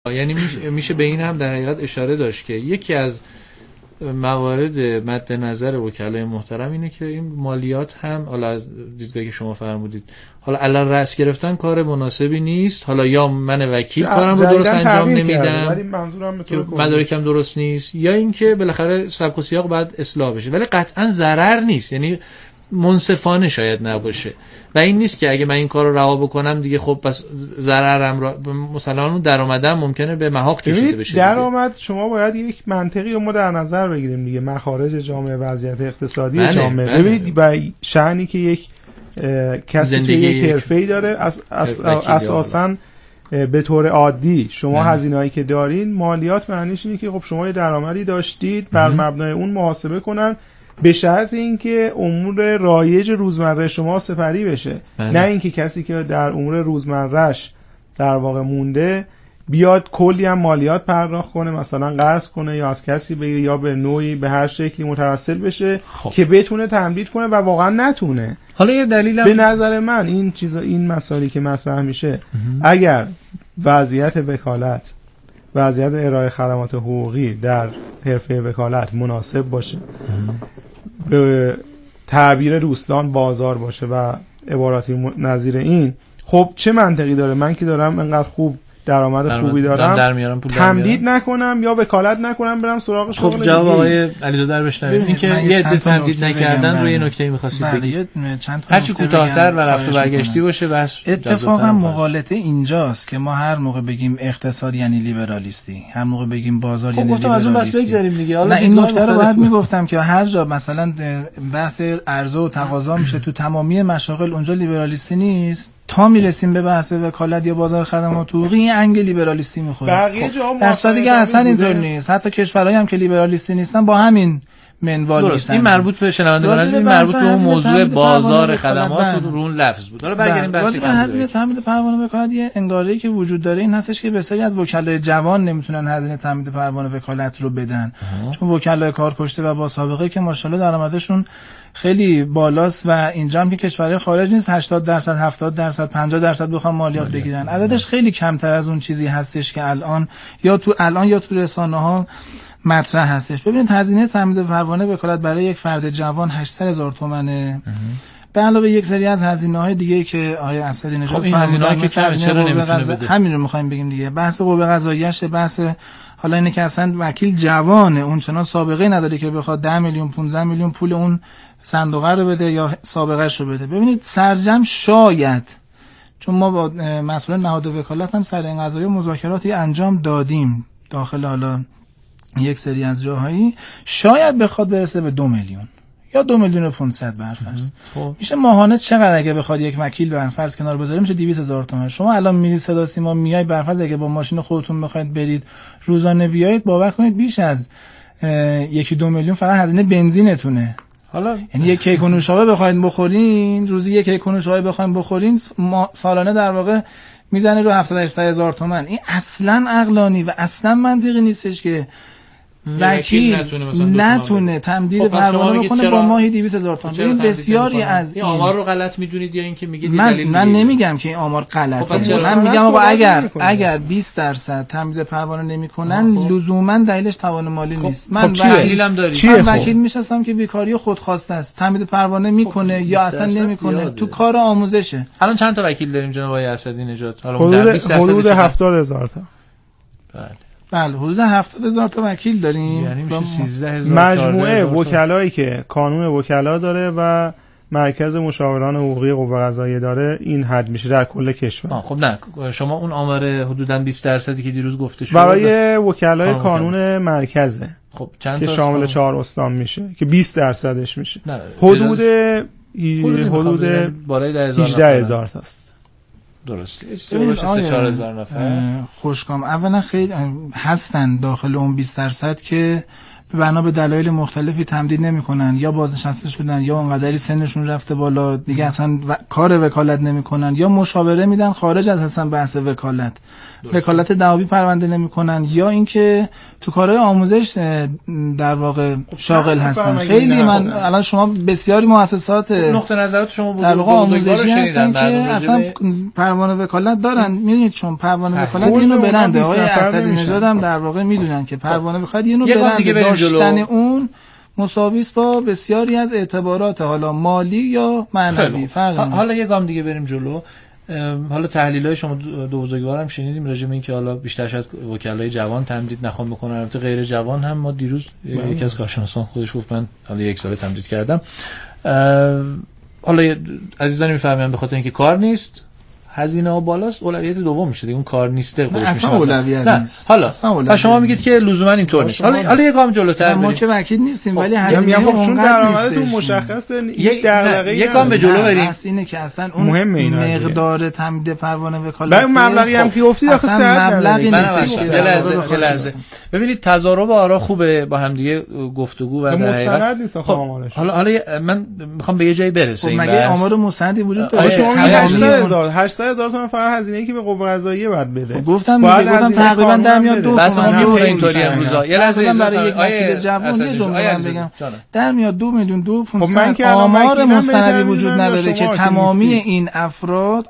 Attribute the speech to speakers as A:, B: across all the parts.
A: یعنی میشه به این هم در حقیقت اشاره داشت که یکی از موارد مد نظر وکلای محترم اینه که این مالیات هم حالا از دیدگاهی که شما فرمودید حالا الان رأس گرفتن کار مناسبی نیست، حالا یا من وکیل کارم رو درست انجام نمیدم که مدارکم درست نیست، یا اینکه بالاخره سبک و سیاق باید اصلاح بشه، ولی قطعا ضرر نیست، یعنی منصفانه شاید نباشه و این نیست که اگه من این کار رو رها بکنم دیگه خب پس ضررم را مثلا اون درآمدم ممکنه به محاق کشیده بشه.
B: درآمد شما باید یک منطقی رو ما در نظر بگیریم دیگه، مخارج جامعه، وضعیت اقتصادی جامعه. ببینید با شأنی که یک کسی که یک حرفه‌ای داره اساساً به طور عادی شما هزینه‌ای که دارین مالیات معنیش اینه که خب شما یه درآمدی داشتید بر مبنای اون محاسبه کنن به شرط اینکه امور رایج روزمره شما سپری بشه. نه اینکه کسی که در امور روزمرهش در واقع مونده بیاد کلی هم مالیات پرداخت کنه، مثلا قرض کنه یا از کسی بگیره یا به نوعی به هر شکلی متوسل بشه که بتونه تمدید کنه و واقعا نتونه.
A: حالا یه دلیلم
B: به نظر من این مسائلی که مطرح میشه اگر وضعیت وکالت، وضعیت ارائه خدمات حقوقی در حرفه وکالت مناسب باشه، به تعبیر دوستان بازار باشه و عباراتی نظیر این، خب چه منطقی داره من که دارم انقدر خوب درآمد خوبی دارم تمدید نکنم یا وکالت نکنم برم سراغ شغل دیگه؟
A: خب جواب آقای علیزاده رو بشنویم. این که یه عده تمدید نکردن روی نکته می‌خواستید بگید. هرچی کوتاه‌تر و رفت و برگشتی باشه بس
C: اتفاقا مغالطه اینجاست که ما هر موقع بگیم اقتصاد یعنی لیبرالیستی، هر موقع بگیم بازار یعنی لیبرالیستی. نه این نکته رو باید میگفتم که هر جا مثلا بحث عرضه و تقاضا میشه تو تمامی مشاغل اونجا لیبرالیستی نیست، تا میرسیم به بحث وکالت یا بازار خدمات حقوقی این انگ لیبرالیستی میخوره.
B: بقیه جاها
C: در صورتی که اصلا اینطور نیست. حتی کشورهایی هم که لیبرالیستی نیستن با همین منوال نیستن.
A: این مربوط به شنوندگان است، این مربوط به اون موضوع بازار خدمات رو اون لفظ بود. حالا برگردیم بحث
C: هزینه تامین پروانه وکالت. یه انگاره‌ای که وجود داره این هستش که بسیاری از وکلای جوان نمیتونن هزینه تامین پروانه وکالت رو بدن، چون وکلای کارکشته و با سابقه که ماشاءالله درآمدشون خیلی بالاست و اینجا هم که کشورهای خارج نیست 80%، 70%، 50% بخوام مالیات بگیرن. عددش خیلی کمتر از اون چیزی هستش که الان یا تو رسانه‌ها مطرح هستش. ببینید هزینه تامین پروانه وکالت برای یک فرد جوان 800,000 تومانه، به علاوه یک سری از هزینه‌های دیگه که آیه اسدی نژاد
A: خب این هزینه‌ها که چرا نمی‌تونه بده؟
C: همین رو می‌خوایم بگیم دیگه. بحث قوه قضاییه، بحث حالا اینه که اصلا وکیل جوانه، اون چنان سابقه نداره که بخواد 10 میلیون 15 میلیون پول اون صندوق رو بده یا سابقه‌اش رو بده. ببینید سرجم شاید، چون ما با مسئول نهاد وکالت هم سر این قضایا مذاکراتی انجام دادیم داخل حالا یک سری از جاهایی، شاید بخواد برسه به 2 میلیون یا 2,500,000 برفرض. میشه ماهانه چقدر اگه بخواد یک وکیل برفرض کنار بذاره میشه 200,000 تومان. شما الان میرید صدا سیما میای برفرض اگه با ماشین خودتون بخواید برید روزانه بیایید، باور کنید بیش از 1-2 میلیون فقط هزینه بنزینتونه.
A: حالا
C: یعنی یک کیک و نوشابه بخواید بخورین، روزی یک کیک و نوشابه بخواید بخورین، سالانه در واقع میزنه رو 700,000 تومان. این اصلا عقلانی و اصلا منطقی نیستش که وکیل نتونه تمدید پروانه بکنه با ماهی 200,000 تومان. ببین بسیاری از
A: این آمار رو غلط میدونید یا اینکه میگید
C: من نمیگم که این آمار غلطه، من میگم آقا اگر 20% تمدید پروانه نمیکنن لزوما دلیلش توان مالی نیست. من وکیل میشناسم که بیکاری خودخواسته است، تمدید پروانه میکنه یا اصلا نمیکنه، تو کار آموزشه.
A: الان چند تا وکیل داریم جناب آقای اسدی نژاد؟ حالا
B: حدود 70,000 تا.
C: بله حدود 70,000 تا وکیل داریم،
A: یعنی میشه 13,000
B: مجموعه وکلایی که قانون وکلا داره و مرکز مشاوران حقوقی قوه قضاییه داره این حد میشه در کل کشور.
A: خب نه شما اون آمار حدوداً 20% که دیروز گفته شد
B: برای وکلای قانون مرکزه،
A: خب چند
B: که شامل 4 استان میشه که 20%ش میشه، حدود
A: بالای
B: 18,000 تاست.
A: درسته 3-4,000 نفر
C: خوشکام. اولا خیلی هستن داخل اون 20% که بنا به دلایل مختلفی تمدید نمیکنن یا بازنشسته شدن یا اونقدری سنشون رفته بالا دیگه اصلا کار وکالت نمیکنن یا مشاوره میدن خارج از اصلا بحث وکالت وکالت دعاوی پرونده نمیکنن یا اینکه تو کارهای آموزش در واقع شاغل هستن. خیلی من الان شما بسیاری مؤسسات
A: نقطه نظرات شما
C: در واقع آموزشی هستن که اصلا پروانه وکالت دارن. میدونید چون پروانه وکالت اینو برنده آقای اسدی نژاد هم در واقع میدونن که پروانه وکالت اینو برنده داشتن اون مساویس با بسیاری از اعتبارات حالا مالی یا معنوی.
A: حالا یه گام دیگه بریم جلو. حالا تحلیل‌های شما دو بزرگوارم شنیدیم راجع به اینکه حالا بیشتر شاید وکلای جوان تمدید نخوام بکنن، البته غیر جوان هم. ما دیروز یکی از کارشناسان خودش گفت من حالا 1 سال تمدید کردم. حالا عزیزان میفهمن به خاطر اینکه کار نیست، هزینه ها بالاست، اولویت دوم میشه دیگه. اون کار نیسته
C: اصلا اولویت نیست.
A: حالا شما میگید که لزوما اینطور نیست. حالا یه گام جلوتر
C: ما که وکیل نیستیم ولی هزینه
B: چون درآمدتون مشخصه هیچ دغدغه‌ای
A: یه گام به جلو بریم.
C: اصل اینه که اصلا اون مقدار تمدید پروانه وکالت
B: اون مبلغی هم که گفتید آخه صحت
C: مبلغی نیست.
A: یه لحظه ببینید تضارب آرا خوبه با هم دیگه گفتگو و
B: مستند نیست آمارش.
A: حالا من میخوام به یه جایی برسیم.
C: مگه آمار مستندی وجود داره؟
B: شما میگید 800,000 تومان فقط هزینه‌ای که به قوه قضاییه باید بده.
C: گفتم تقریبا در میاد 2
A: تومن. میمونه اینطوری امروزا. یه لحظه
C: برای یک وکیل جوان یه جمله من بگم در میاد 2,200,000. آمار مستندی وجود نداره که تمامی این افراد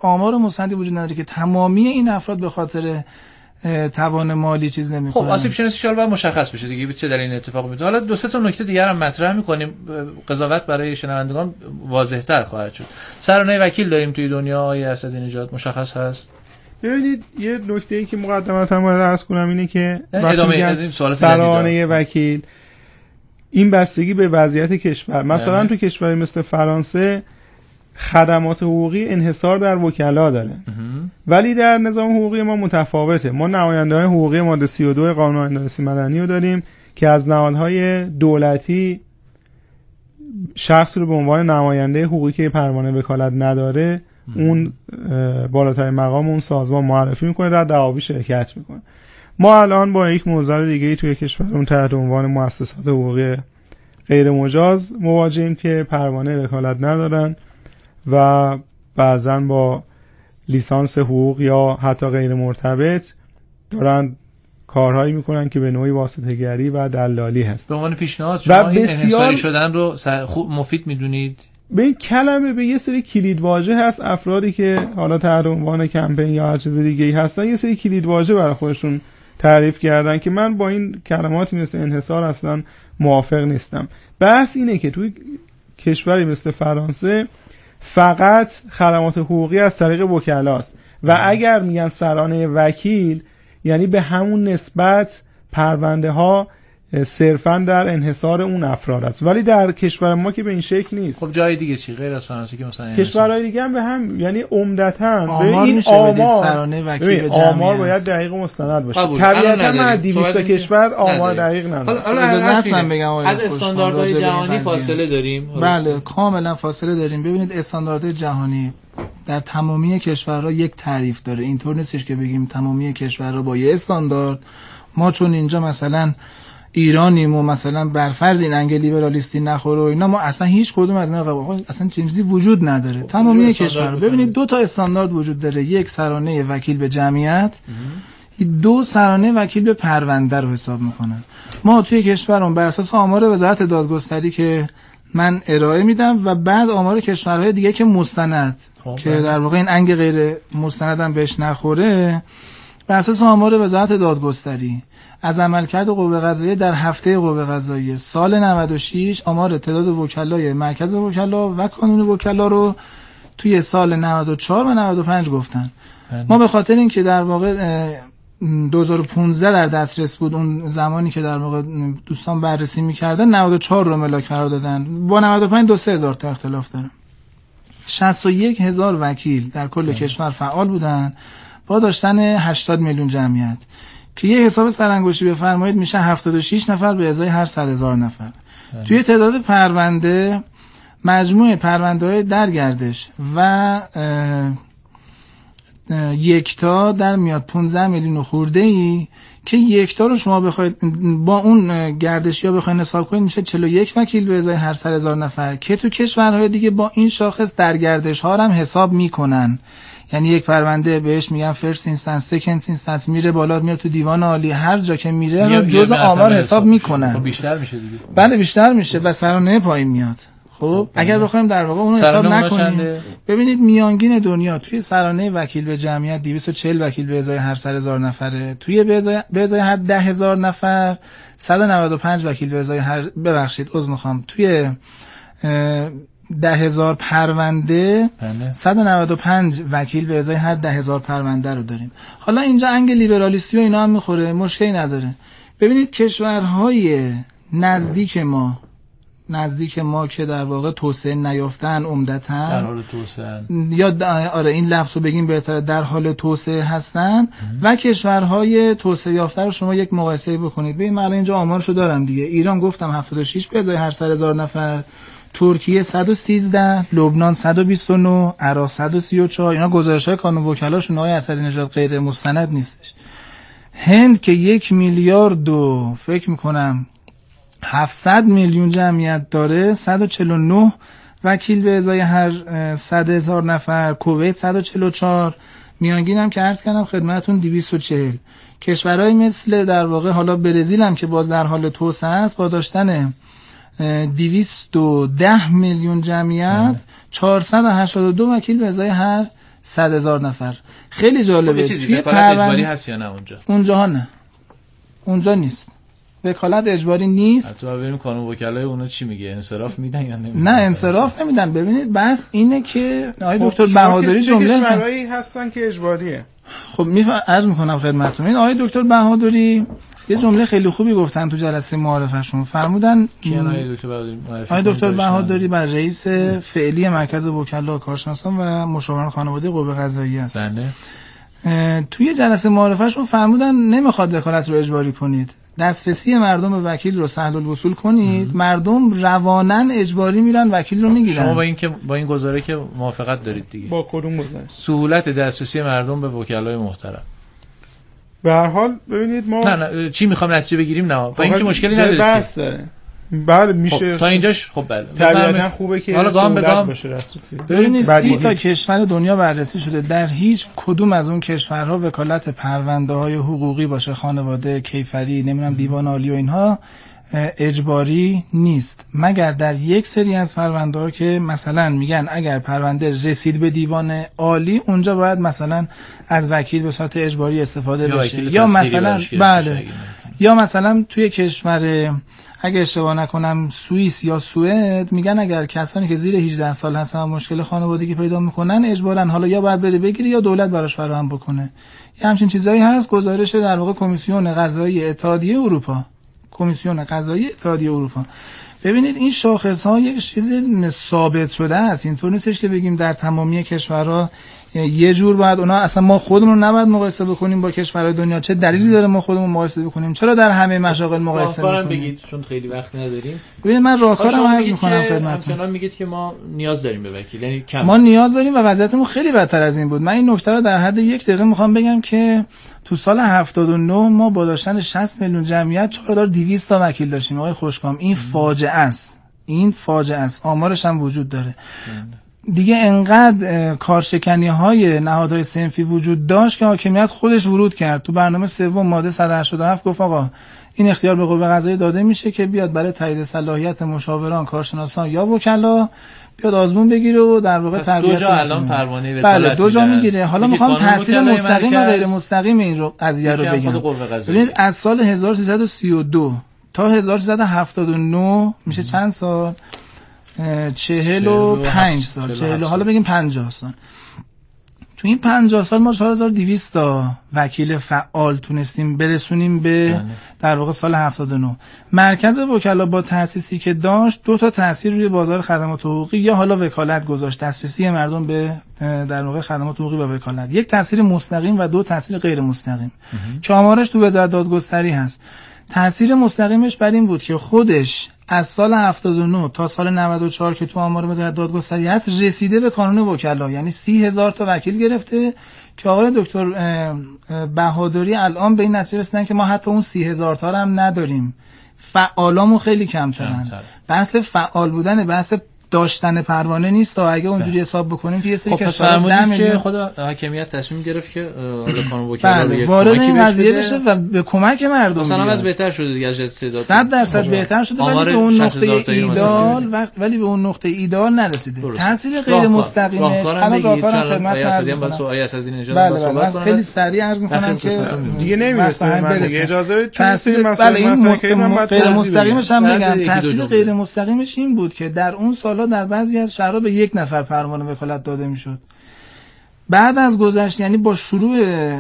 C: به خاطر توان مالی چیز نمی‌کنن.
A: خب آسیب شناسی شال باید مشخص بشه دیگه چه دلیل این اتفاق میفته. حالا 2 تا نکته دیگه هم مطرح می‌کنیم، قضاوت برای شنوندگان واضح‌تر خواهد شد. سرانه وکیل داریم توی دنیا آقای اسدی نژاد، مشخص هست.
B: ببینید یه نکته‌ای که مقدماً باید عرض کنم اینه که
A: ادامه از این سوالات
B: سرانه وکیل این بستگی به وضعیت کشور. مثلا تو کشوری مثل فرانسه خدمات حقوقی انحصار در وکلا داره ولی در نظام حقوقی ما متفاوته. ما نماینده‌های حقوقی ماده 32 قانون اندیسی مدنی رو داریم که از نهادهای دولتی شخص رو به عنوان نماینده حقوقی که پروانه وکالت نداره اون بالاترین مقام اون سازمان معرفی میکنه، در دعاوی شرکت میکنه. ما الان با یک موضوع دیگه توی کشورمون تحت عنوان مؤسسات حقوقی غیر مجاز مواجهیم که پروانه وکالت ندارن و بعضا با لیسانس حقوق یا حتی غیر مرتبط دارن کارهایی میکنن که به نوعی واسطه‌گری و دلالی هست.
A: به عنوان پیشنهاد شما این انحصاری شدن رو مفید میدونید؟
B: به این کلمه به یه سری کلیدواژه هست، افرادی که حالا تحت عنوان کمپین یا هر چیز دیگه‌ای هستن یه سری کلیدواژه برای خودشون تعریف کردن که من با این کلماتی مثل انحصار اصلا موافق نیستم. بحث اینه که توی کشوری مثل فرانسه فقط خدمات حقوقی از طریق وکلاست و اگر میگن سرانه وکیل یعنی به همون نسبت پرونده ها صرفا در انحصار اون افراد است، ولی در کشور ما که به این شکل نیست.
A: خب جای دیگه چی غیر از فرانسه که مثلا
B: کشورهای دیگه هم به هم، یعنی عمدتاً
C: این
B: آمار باید دقیق و مستند باشه. طبیعتاً ما 200 کشور آمار دقیق نداره.
A: حالا اجازه من بگم از استانداردهای جهانی فاصله داریم.
C: بله کاملا فاصله داریم. ببینید استانداردهای جهانی در تمامی کشورها یک تعریف داره. اینطور نیستش که بگیم تمامی کشورها با یه استاندارد. ما چون اینجا مثلا ایرانیم و مثلا برفرض این انگل لیبرالیستی نخوره و اینا، ما اصلا هیچ کدوم از اینا اصلا چیزی وجود نداره. تمامی کشورها ببینید 2 تا استاندارد وجود داره، یک سرانه وکیل به جمعیت، 2 سرانه وکیل به پرونده رو حساب میکنن. ما توی کشورمون بر اساس آمار وزارت دادگستری که من ارائه میدم و بعد آمار کشورهای دیگه که مستند که در واقع این انگ غیر مستند هم بهش نخوره، بر اساس آمار وزارت دادگستری از عملکرد قوه قضاییه در هفته قوه قضاییه سال 96 آمار تعداد وکلای مرکز وکلا و کانون وکلا رو توی سال 94 و 95 گفتن. ما به خاطر اینکه در واقع 2015 در دسترس بود، اون زمانی که در واقع دوستان بررسی می‌کردن 94 رو ملاک قرار دادن، با 95 2-3 هزار تا اختلاف داره. 61,000 وکیل در کل کشور فعال بودن با داشتن 80 میلیون جمعیت که یه حساب سرانگشتی بفرمایید میشه 76 نفر به ازای هر 100,000 نفر. توی تعداد پرونده، مجموع پرونده‌های در گردش و یکتا در میاد 15 میلیون خورده ای که یکتا رو شما بخواید با اون گردشیا بخواید حساب کنید میشه 41 وکیل به ازای هر 100,000 نفر که تو کشورهای دیگه با این شاخص در گردش ها هم حساب میکنن. یعنی یک پرونده بهش میگن فرست اینستنس، سکند اینستنس، میره بالا، میاد تو دیوان عالی، هر جا که میره جزء آمار حساب میکنن.
A: خب بیشتر میشه دیگه.
C: بله بیشتر میشه و سرانه پایین میاد. خب اگر بخوایم در واقع اون حساب نکنیم، ببینید میانگین دنیا توی سرانه وکیل به جمعیت 240 وکیل به ازای هر 100,000 نفره، توی به ازای هر 10,000 نفر 195 وکیل به ازای هر توی 10,000 پرونده 195 وکیل به ازای هر 10,000 پرونده رو داریم. حالا اینجا انگ لیبرالیستی و اینا هم میخوره، مشکلی نداره. ببینید کشورهای نزدیک ما که در واقع توسعه نیافتن، عمدتاً
A: در حال توسعه،
C: یا آره این لفظو بگیم بهتره، در حال توسعه هستن و کشورهای توسعه یافته رو شما یک مقایسه بکنید. ببین من اینجا آمارشو دارم دیگه. ایران گفتم 76 به ازای هر 100,000 نفر، ترکیه 113، لبنان 129، عراق 134. اینا گزارش‌های کانون وکلاشون آقای اسدی‌نژاد غیر مستند نیستش. هند که 1 میلیارد و فکر میکنم 700 میلیون جمعیت داره، 149 وکیل به ازای هر 100,000 نفر، کویت 144، میانگین هم که عرض کردم خدمتون 240. کشورهای مثل در واقع حالا برزیل هم که باز در حال توسعه است با داشتن 210 میلیون جمعیت 482 وکیل به ازای هر 100,000 نفر. خیلی جالبه.
A: توی اجباری هست یا نه اونجا؟
C: اونجاها نه، اونجا نیست، وکالت اجباری نیست.
A: حتی ببینیم کانون وکلای اونا چی میگه، انصراف میدن یا نمیدن؟
C: نه انصراف نمیدن. ببینید بس اینه که آقای دکتر بهادری جمله
B: کشورهایی هستن که اجباریه.
C: خب عرض میکنم خدمتتون، این آقای دکتر بهادری یه جمله خیلی خوبی گفتن تو جلسه معارفه‌شون. فرمودن آقای دکتر بهادری بر رئیس فعلی مرکز وکلا کارشناسان و مشاوران خانواده قوه قضاییه است.
A: بله.
C: توی جلسه معارفه‌شون فرمودن نمیخواد وکالت رو اجباری کنید، دسترسی مردم به وکیل رو سهل الوصول کنید. مردم رواناً اجباری میرن وکیل رو میگیرن.
A: شما با این گزاره که موافقت دارید دیگه؟
B: با کدوم گزاره؟
A: سهولت دسترسی مردم به وکلای محترم.
B: به هر حال ببینید ما
A: نه چی میخوام نتیجه بگیریم، نه با اینکه مشکلی نداره
B: بحث داره. بله میشه.
A: خب تا اینجاش خب بله
B: طبیعتا خوبه که
A: حالا گام به گام
B: باشه دسترسی.
C: ببینید 30 تا کشور دنیا بررسی شده، در هیچ کدوم از اون کشورها وکالت پرونده‌های حقوقی باشه، خانواده، کیفری، نمیدونم دیوان عالی و اینها اجباری نیست، مگر در یک سری از پرونده‌ها که مثلا میگن اگر پرونده رسید به دیوان عالی اونجا باید مثلا از وکیل به صورت اجباری استفاده بشه، یا مثلا بله، یا مثلا توی کشور اگه اشتباه نکنم سوئیس یا سوئد میگن اگر کسانی که زیر 18 سال هستن و مشکل خانوادگی پیدا میکنن اجباراً حالا یا باید بره بگیره یا دولت براش فراهم بکنه. یه همچین چیزایی هست. گزارش در واقع کمیسیون قضایی اتحادیه اروپا، کمیسیون قضایی اتحادیه اروپا. ببینید این شاخص ها یک چیز ثابت شده است، اینطور نیستش که بگیم در تمامی کشورها یه جور باید اونا، اصلا ما خودمون نباید مقایسه بکنیم با کشورهای دنیا. چه دلیلی داره ما خودمون مقایسه بکنیم؟ چرا در همه مشاغل مقایسه
A: می‌کنیم؟ بگید چون خیلی وقت نداریم.
C: ببینید من راهکارم عرض می‌کنم خدمتتون.
A: همچنان میگید که ما نیاز داریم به وکیل، یعنی کم
C: ما نیاز داریم و وضعیتمون خیلی بدتر از این بود. من این نکته رو در حد یک دقیقه می‌خوام بگم که تو سال 79 ما با داشتن 60 میلیون جمعیت 4200 تا وکیل داشتیم. آقای خوشکام این فاجعه است. این فاجعه است. آمارش هم وجود داره. دیگه انقدر کارشکنی‌های نهادهای صنفی وجود داشت که حاکمیت خودش ورود کرد تو برنامه سوم ماده 187 گفت آقا این اختیار به قوه قضاییه داده میشه که بیاد برای تایید صلاحیت مشاوران، کارشناسان یا وکلا بیاد آزمون بگیره و در واقع تربیت.
A: دو جا الان پروانه وکالت
C: بله دو جا میگیره. حالا میخوام تاثیر مستقیم و غیر مستقیم این رو قضیه رو بگم. ببینید از سال 1332 تا 1379 میشه چند سال؟ 45 سال، 40 حالا بگیم 50 سال. تو این 50 سال ما 4200 تا وکیل فعال تونستیم برسونیم به در واقع سال 79. مرکز وکلا با تأسیسی که داشت دو تا تأثیر روی بازار خدمات حقوقی یا حالا وکالت گذاشت، دسترسی مردم به در واقع خدمات حقوقی و وکالت. یک تأثیر مستقیم و دو تأثیر غیر مستقیم که آمارش تو وزارت دادگستری هست. تأثیر مستقیمش بر این بود که خودش از سال 79 تا سال 94 که تو آمار وزارت دادگستری هست رسیده به کانون وکلا، یعنی 30,000 تا وکیل گرفته که آقای دکتر بهادری الان به این نتیجه رسیدن که ما حتی اون 30,000 تا هم نداریم، فعالامون خیلی کمترن. بحث فعال بودن بحث داشتن پروانه نیست تا اگه اونجوری حساب بکنیم که یه سری کشورها 10 میلیون
A: خدا حاکمیت تصمیم گرفت که حالا قانون وکلا رو
C: وارد این قضیه بشه و به کمک مردم
A: مثلا از بهتر شده دیگه، از
C: 100% بهتر شده، ولی به اون نقطه ایدال نرسیده. تاثیر غیر مستقیمش الان راهکارم خدمت عرض خیلی سریع عرض می‌کنم که
B: دیگه نمی‌رسه. من دیگه اجازه بدید
C: تاثیر غیر مستقیمش هم میگم. تاثیر غیر مستقیمش این بود که در اون سال در بعضی از شهرها به 1 نفر پروانه وکالت داده میشد. بعد از گذشت، یعنی با شروع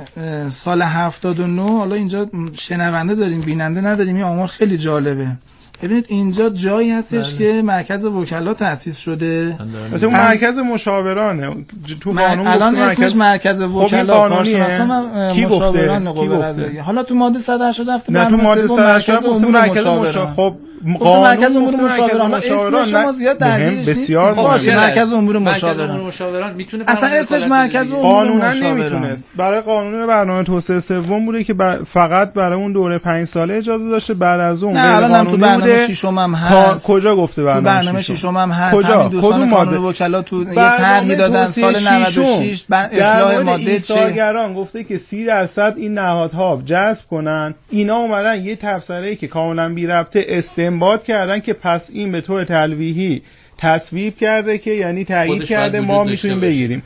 C: سال 79، حالا اینجا شنونده داریم بیننده نداریم، این آمار خیلی جالبه. ببینید اینجا جایی هستش که مرکز وکلا تأسیس شده،
B: مثلا اون مرکز مشاورانه تو قانون
C: الان اسمش مرکز وکلا کارشناسان مشاوران نقابه قضاییه. حالا تو ماده 187
B: نه تو ماده 187 گفته مرکز مشاوران. خب
C: مرکز امور مشاوران شما زیاد درگیرش
B: بسیار
C: باشه. مرکز امور مشاوران
A: میتونه
C: اصلا اسمش مرکز امور
B: قانونا نمیتونه. برای قانون برنامه توسعه سوم بوده که فقط برای اون دوره 5 ساله اجازه داشته، بعد از اون
C: غیر قانونی بوده. ششم هم هست.
B: کجا گفته
C: برنامه ششم هم هست؟ همین دوستان قانون وکلا تو یه طرحی دادن سال 96 اصلاح ماده
B: ایثارگران گفته که 30% این نهادها جذب کنن. اینا اومدن یه تفسیری که کاملا بی ربطه استنباط کردن که پس این به طور تلویحی تصویب کرده که یعنی تایید کرده ما میتونیم بگیریم.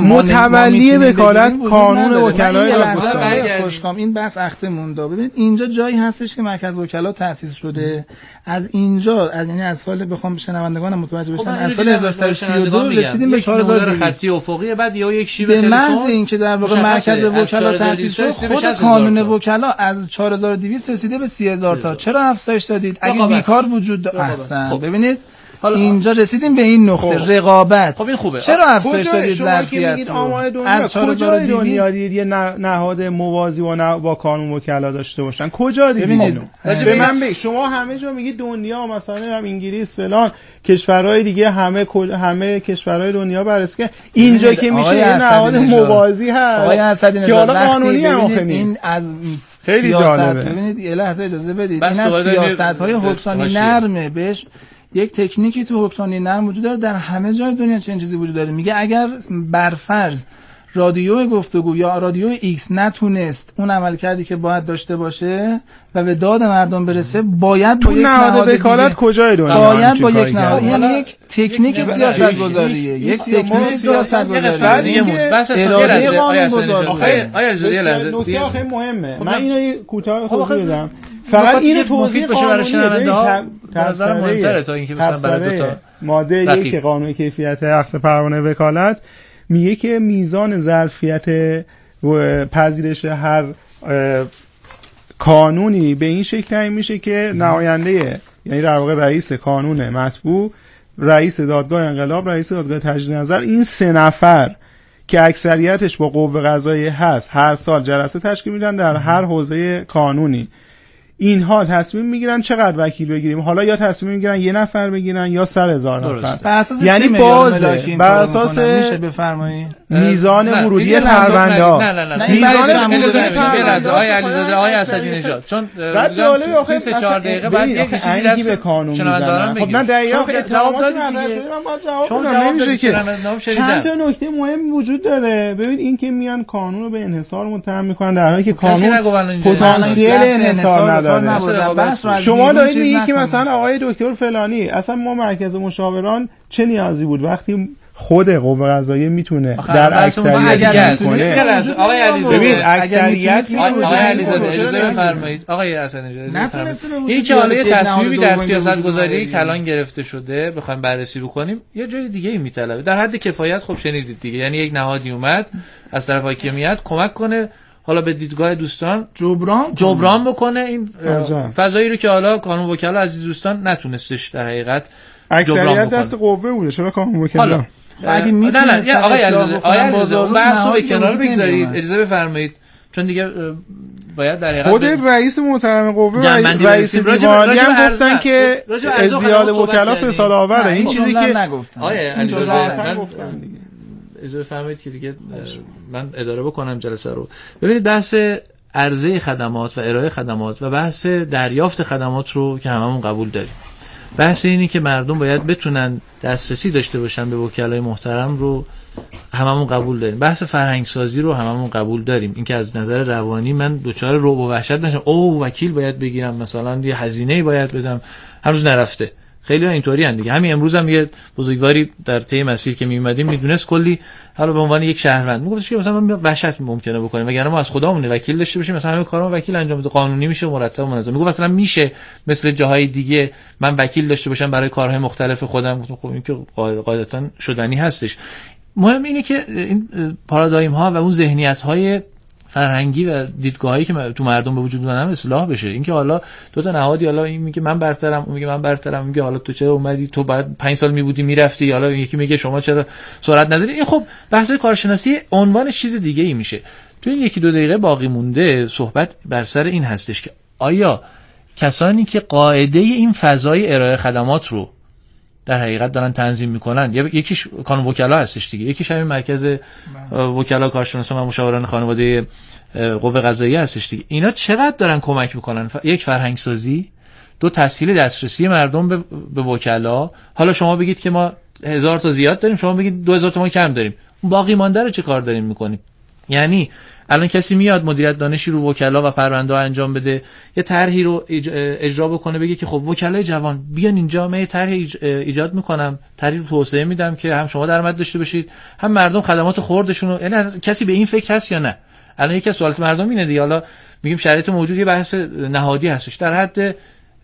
B: متولی وکالت قانون وکلای
C: خوشکام. این بحث اخته مونده. ببینید اینجا جایی هستش که مرکز وکلا تأسیس شده. از اینجا یعنی از سال بخوام شنوندگان متوجه بشن از سال 1332 رسیدیم به 4200
A: خطی افقی، بعد یا یک شیب
C: به محض اینکه در واقع مرکز وکلا تأسیس شد خود قانون وکلا از 4200 رسیده به 30000 تا. چرا افزایش دادید اگه بیکار وجود داشت؟ ببینید اینجا رسیدیم به این نقطه رقابت.
A: خب این خوبه.
C: چرا افزایش دادید ظرفیت
B: از 4200 یه نهاد موازی با قانون وکلا داشته باشن؟ کجا دیدید؟ به من بگید. شما همه جا میگید دنیا مثلا هم انگلیس فلان کشورهای دیگه همه کشورهای دنیا بررسی کردن. اینجا که میشه یه نهاد موازی هست که حالا قانونی هم آخه نیست.
C: این از
B: خیلی جالبه.
C: ببینید یه لحظه اجازه بدید. این از سیاست‌های حکمرانی نرمه. بهش یک تکنیکی تو حکمرانی نرم وجود داره، در همه جای دنیا چنین چیزی وجود داره. میگه اگر برفرض رادیو گفتگو یا رادیو ایکس نتونست اون عمل کردی که باید داشته باشه و به داد مردم برسه، باید با یک نهاد
B: وکالت کجای دنیا
C: باید با یک نهاد، یعنی یک تکنیک سیاست‌گذاریه، یک تکنیک سیاست‌گذاریه.
A: بس اراده قانون‌گذار. آیا
B: نکته آخر مهمه. من اینو کوتاه توضیح بدم. فقط اینو توضیح
A: بشه برای شنونده ها.
B: نظر مهمتره تا اینکه مثلا برای دو تا ماده 1 قانون کیفیت اخذ پروانه وکالت میگه که میزان ظرفیت و پذیرش هر قانونی به این شکل تعیین میشه که نماینده، یعنی در واقع رئیس کانون مطبوع، رئیس دادگاه انقلاب، رئیس دادگاه تجدید نظر، این 3 نفر که اکثریتش با قوه قضاییه هست، هر سال جلسه تشکیل میدن در هر حوزه قانونی. اینها تصمیم میگیرن چقدر وکیل بگیریم. حالا یا تصمیم میگیرن 1 نفر بگیرن یا 100,000 نفر.
C: بر اساس
B: یعنی بازه بر اساس
C: میشه بفرمایید
B: میزان ورودی پرونده ها.
A: میزان ورودی پرونده آقای اسدی‌نژاد، چون
B: بعد جالب آخه
A: 3-4 دقیقه بعد یک چیزی از
B: به قانون میزنن. خب نه دقیقاً اتهامات مطرح شده، من باید جواب بدم. نمیشه که چند تا نکته مهم وجود داره. ببین این که میان قانون رو به انحصار متهم میکنن در حالی که قانون پتانسیل انحصار نداره. شما دارید میگید که مثلا آقای دکتر فلانی، اصلا ما مرکز مشاوران چه نیازی بود وقتی خود قوه قضاییه میتونه در اکثریت کنه؟
A: آقای علیزاده
B: ببین اکثریت
A: آقای علیزاده اجازه بفرمایید. آقای اسدی‌نژاد این که حالا یه تصویبی در سیاست‌گذاری کلان گرفته شده بخوایم بررسی بکنیم یه جای دیگه ای میطلبه. در حد کفایت خب شنیدید دیگه، یعنی یک نهادی اومد از طرف حاکمیت کمک کنه، حالا به دیدگاه دوستان جبران بکنه این فضایی رو که حالا قانون وکلا عزیز دوستان نتونستش در حقیقت
B: اکثریت دست قوه بوده. چرا قانون وکلا
C: اگه میتونست
A: آقای علیزاده بحثو به کنار بگذارید، اجازه بفرمایید، چون دیگه باید در حقیقت
B: خود رئیس محترم قوه و رئیس دیوانی هم گفتن که ازدیاد وکلا فساد آوره. این چیزی که
A: آقای علیزاده اجازه بفرمایید که دیگه من اداره بکنم جلسه رو. ببینید بحث عرضه خدمات و ارائه خدمات و بحث دریافت خدمات رو که هممون قبول داریم. بحث اینی که مردم باید بتونن دسترسی داشته باشن به وکلای محترم رو هممون قبول داریم. بحث فرهنگ سازی رو هممون قبول داریم. اینکه از نظر روانی من دوچار رعب و وحشت نشم وکیل باید بگیرم، مثلا یه هزینه‌ای باید بدم، هنوز نرفته. خیلی ها اینطوری ان دیگه. همین امروز هم یه بزرگواری در طی مسیر که میومدیم میدونست کلی حالا به عنوان یک شهروند میگفتش که مثلا ما وحشت ممکنه بکنیم، وگرنه ما از خدامون وکیل داشته باشیم، مثلا همه کارا وکیل انجام بده، قانونی میشه، مرتب و منظم. میگفت مثلا میشه مثل جاهای دیگه من وکیل داشته باشم برای کارهای مختلف خودم. گفتم خب این که قاعدتاً شدنی هستش. مهم اینه که این پارادایم ها و اون ذهنیت های فرهنگی و دیدگاهی که تو مردم به وجود اومدن اصلاح بشه. اینکه حالا دو تا نهادی، حالا این میگه من برترم، اون میگه من برترم، میگه حالا تو چرا اومدی، تو بعد 5 سال میبودی میرفتی، حالا یکی میگه شما چرا سرعت نداری. این خب بحث کارشناسی عنوان چیز دیگه ای میشه. تو این 1-2 دقیقه باقی مونده صحبت بر سر این هستش که آیا کسانی که قاعده این فضای ارائه خدمات رو در حقیقت دارن تنظیم میکنن، یکیش کانون وکلا هستش دیگه، یکیش همین مرکز وکلا کارشناسان و مشاوران خانواده قوه قضاییه هستش دیگه. اینا چقدر دارن کمک میکنن؟ یک، فرهنگ سازی، 2، تسهیل دسترسی مردم به وکلا. حالا شما بگید که ما 1000 تا زیاد داریم، شما بگید 2000 تا ما کم داریم، باقی مانده رو چه کار داریم میکنیم؟ یعنی الان کسی میاد مدیریت دانشی رو وکلا و پرونده انجام بده، یه طرحی رو اجرا بکنه، بگه که خب وکلای جوان بیان اینجا، من یه طرحی ایجاد میکنم، طرحی رو توسعه میدم که هم شما درآمد داشته باشید، هم مردم خدمات خوردشون رو. یعنی کسی به این فکر هست یا نه؟ الان یکی از سوالات مردم اینه دیگه. حالا میگیم شرایط موجود یه بحث نهادی هستش، در حد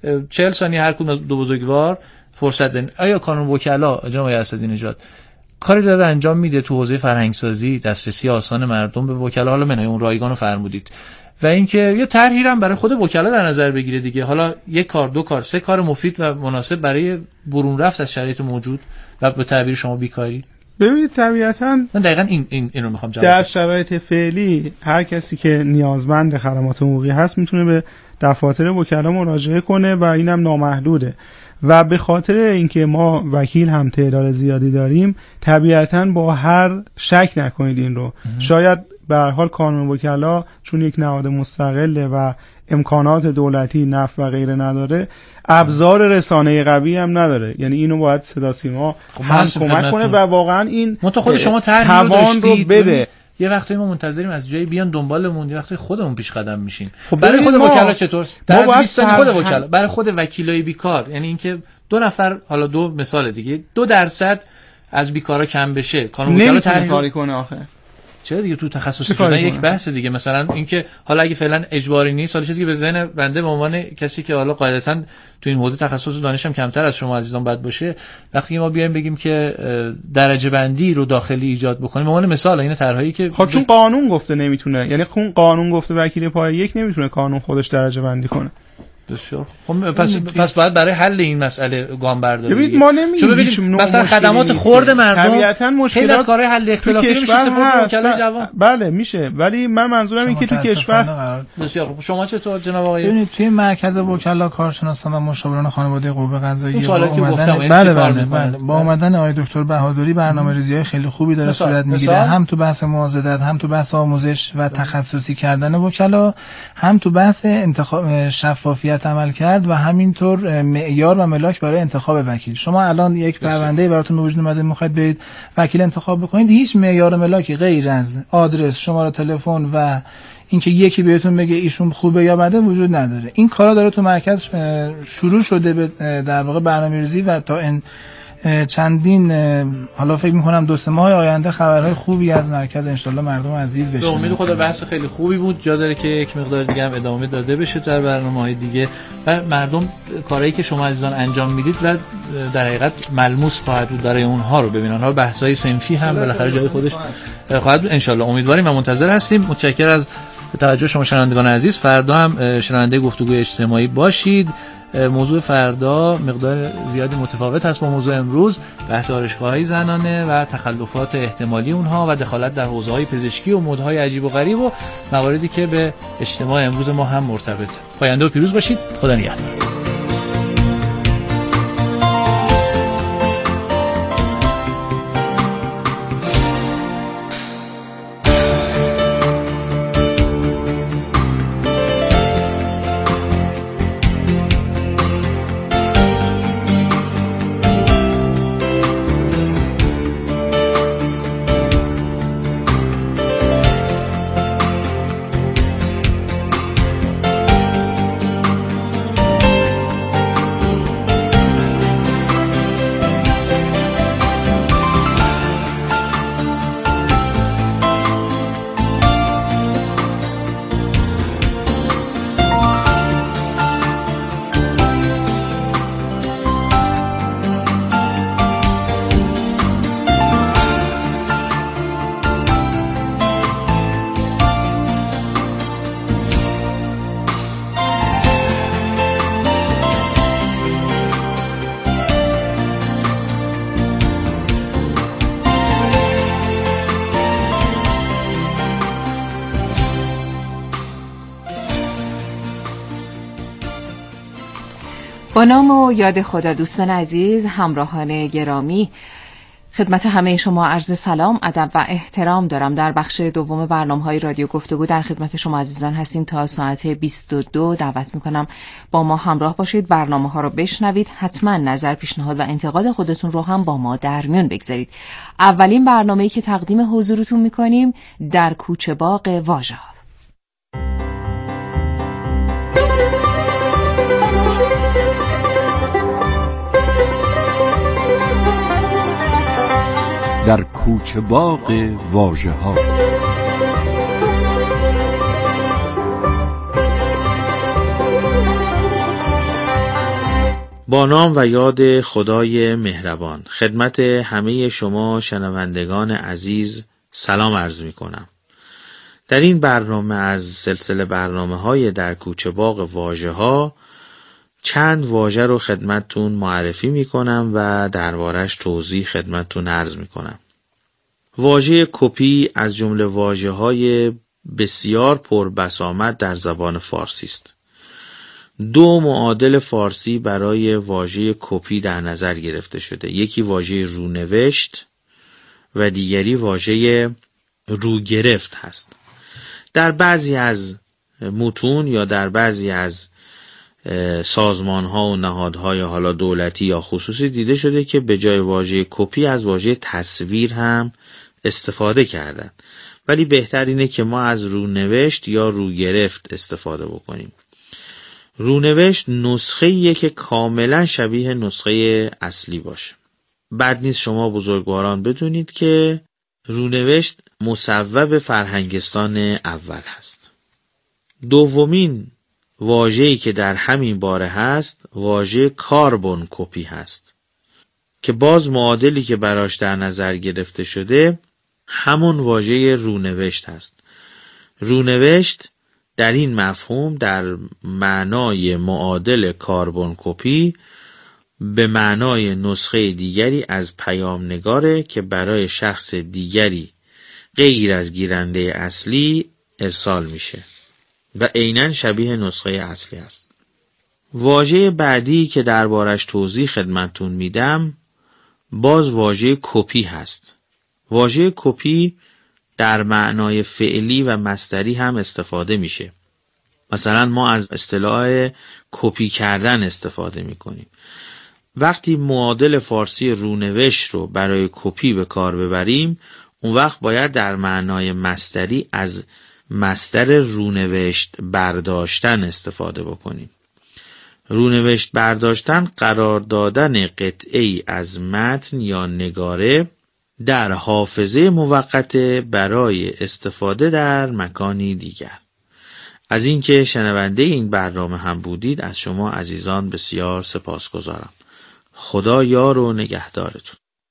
A: 40 ثانیه هر کدوم از دو بزرگوار فرصت دادن. آیا قانون وکلا جناب اسدی‌نژاد کاری داره انجام میده تو حوزه فرهنگ سازی، دسترسی آسان مردم به وکلا؟ حالا منهای اون رایگان رو فرمودید. و اینکه یه طرحی هم برای خود وکلا در نظر بگیره دیگه، حالا 1 کار 2 کار 3 کار مفید و مناسب برای برون رفت از شرایط موجود و به تعبیر شما بیکاری.
B: ببینید طبیعتاً
A: من دقیقاً این رو میخوام جواب
B: در شرایط فعلی هر کسی که نیازمند خدمات حقوقی هست میتونه به دفاتر وکلا مراجعه کنه و اینم نامحدوده. و به خاطر اینکه ما وکیل هم تعداد زیادی داریم، طبیعتاً با هر شک نکنید این رو. شاید به هر حال قانون وکلا چون یک نهاد مستقله و امکانات دولتی نفت و غیره نداره، ابزار رسانه قوی هم نداره. یعنی اینو باید صدا سیما هم کمک کنه و واقعا این
A: خود شما
B: توان رو بده.
A: یه وقتی ما منتظریم از جایی بیان دنبالمون، یه وقتی خودمون پیش قدم میشیم. خب برای خود وکلا چطور؟ در 20 خود وکلا، برای خود وکیلای بیکار، یعنی اینکه 2 نفر، حالا 2 مثال دیگه، 2% از بیکارا کم بشه، قانون وکلا
B: تحریک کنه. آخه
A: چرا دیگه تو تخصص شدن یک بحث دیگه. مثلا اینکه حالا اگه فعلا اجباری نیست، حالا چیزی که به ذهن بنده به عنوان کسی که حالا قاعدتاً تو این حوزه تخصص و دانشم کمتر از شما عزیزان بد باشه، وقتی ما بیایم بگیم که درجه بندی رو داخلی ایجاد بکنیم، به عنوان مثال این طرحی که
B: چون قانون گفته نمیتونه، یعنی خون قانون گفته وکیل پای 1 نمیتونه قانون خودش درجه بندی کنه.
A: بسیار خب، پس باید برای حل این مسئله گام برداری.
B: ببینید ما نمیگیم
A: مثلا خدمات خورد مردم خیلی از کارهای حل اختلافی میشه سپرد وکلای جوان.
B: بله میشه، ولی من منظورم این که تو کشور
A: بسیار خب. شما چطور جناب آقای؟
C: ببینید توی مرکز وکلا کارشناسان و مشاوران خانواده قوه قضاییه با اومدن آقای دکتر بهادری برنامه‌ریزی‌های خیلی خوبی داره صورت میگیره، هم تو بحث موازدت، هم تو بحث آموزش و تخصصی کردن وکلا، هم تو بحث انتخاب شفافیت عمل کرد و همینطور معیار و ملاک برای انتخاب وکیل. شما الان یک پرونده براتون به وجود اومده، میخواید برید وکیل انتخاب بکنید، هیچ معیار و ملاکی غیر از آدرس، شماره تلفن و اینکه یکی بهتون بگه ایشون خوبه یا بده وجود نداره. این کارا داره تو مرکز شروع شده به در واقع برنامه‌ریزی و تا این چندین حالا فکر می‌کنم 2-3 ماه آینده خبرهای خوبی از مرکز ان شاءالله مردم عزیز بشن.
A: به امید خدا بحث خیلی خوبی بود، جا داره که یک مقدار دیگه هم ادامه داده بشه در برنامه‌های دیگه و مردم کارهایی که شما عزیزان انجام میدید و در حقیقت ملموس خواهد بود برای اونها رو ببینن. ها بحث‌های صنفی هم بالاخره جای خودش خواهد بود ان شاءالله. امیدواریم و منتظر هستیم. متشکرم از توجه شما شنوندگان عزیز. فردا هم شنونده گفتگوی اجتماعی باشید. موضوع فردا مقدار زیادی متفاوت هست با موضوع امروز، بحث آرایشگاه‌های زنانه و تخلفات احتمالی اونها و دخالت در حوزه‌های پزشکی و مدهای عجیب و غریب و مواردی که به اجتماع امروز ما هم مرتبطه. پاینده و پیروز باشید. خدا نگهدار.
D: با نام و یاد خدا دوستان عزیز، همراهان گرامی، خدمت همه شما عرض سلام، ادب و احترام دارم. در بخش دوم برنامه‌های رادیو گفتگو در خدمت شما عزیزان هستیم تا ساعت 22. دعوت می‌کنم با ما همراه باشید، برنامه‌ها رو بشنوید، حتما نظر، پیشنهاد و انتقاد خودتون رو هم با ما در میون بگذارید. اولین برنامه‌ای که تقدیم حضورتون می‌کنیم در کوچه باغ واژه‌ها.
E: در کوچه باغ واژه‌ها.
F: با نام و یاد خدای مهربان، خدمت همه شما شنوندگان عزیز سلام عرض می کنم. در این برنامه از سلسله برنامه‌های در کوچه باغ واژه‌ها چند واژه رو خدمتتون معرفی می کنم و دربارش توضیح خدمتتون عرض می کنم. واژه کپی از جمله واژه‌های بسیار پربسامد در زبان فارسی است. دو معادل فارسی برای واژه کپی در نظر گرفته شده. یکی واژه رونوشت و دیگری واژه روگرفت هست. در بعضی از متون یا در بعضی از سازمان‌ها و نهادهای حالا دولتی یا خصوصی دیده شده که به جای واژه کپی از واژه تصویر هم استفاده کردن، ولی بهتر اینه که ما از رونوشت یا روگرفت استفاده بکنیم. رونوشت نسخه‌ایه که کاملا شبیه نسخه اصلی باشه. بد نیست شما بزرگواران بدونید که رونوشت مصوب فرهنگستان اول هست. دومین واژه‌ای که در همین باره هست واژه کاربن کپی هست که باز معادلی که براش در نظر گرفته شده همون واژه رونوشت هست. رونوشت در این مفهوم در معنای معادل کاربن کپی به معنای نسخه دیگری از پیامنگاره که برای شخص دیگری غیر از گیرنده اصلی ارسال میشه و عیناً شبیه نسخه اصلی است. واژه بعدی که دربارش توضیح خدمتتون میدم باز واژه کپی هست. واژه کپی در معنای فعلی و مصدری هم استفاده میشه. مثلا ما از اصطلاح کپی کردن استفاده میکنیم. وقتی معادل فارسی رونوشت رو برای کپی به کار ببریم، اون وقت باید در معنای مصدری از مصدر رونوشت برداشتن استفاده بکنیم. رونوشت برداشتن قرار دادن قطعه‌ای از متن یا نگاره در حافظه موقته برای استفاده در مکانی دیگر. از اینکه شنونده این برنامه هم بودید از شما عزیزان بسیار سپاسگزارم. خدا یار و نگهدارتون.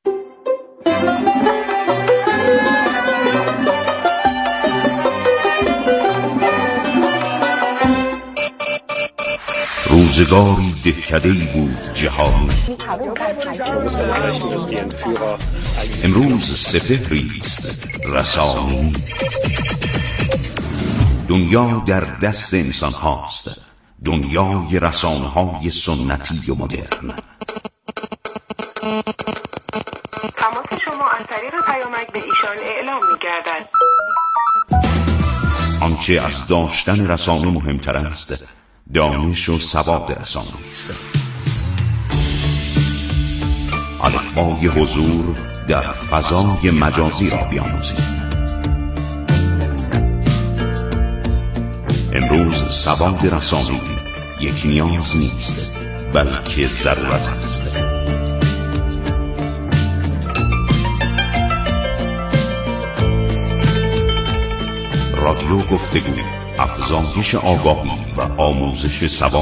E: روزگاری دهکده‌ای بود جهانی، امروز سپهری است رسانی. دنیا در دست انسان هاست، دنیای رسانه های سنتی و مدرن.
G: تماس شما از طریق پیامک به ایشان اعلام می‌گردد.
E: آنچه از داشتن رسانه مهمتر است دانش و سواد رسانه است. الفبای حضور در فضای مجازی را بیاموزید. امروز سواد رسانه‌ای یک نیاز نیست بلکه ضرورت است. رادیو گفتگو، افزایش آگاهی و آموزش سواد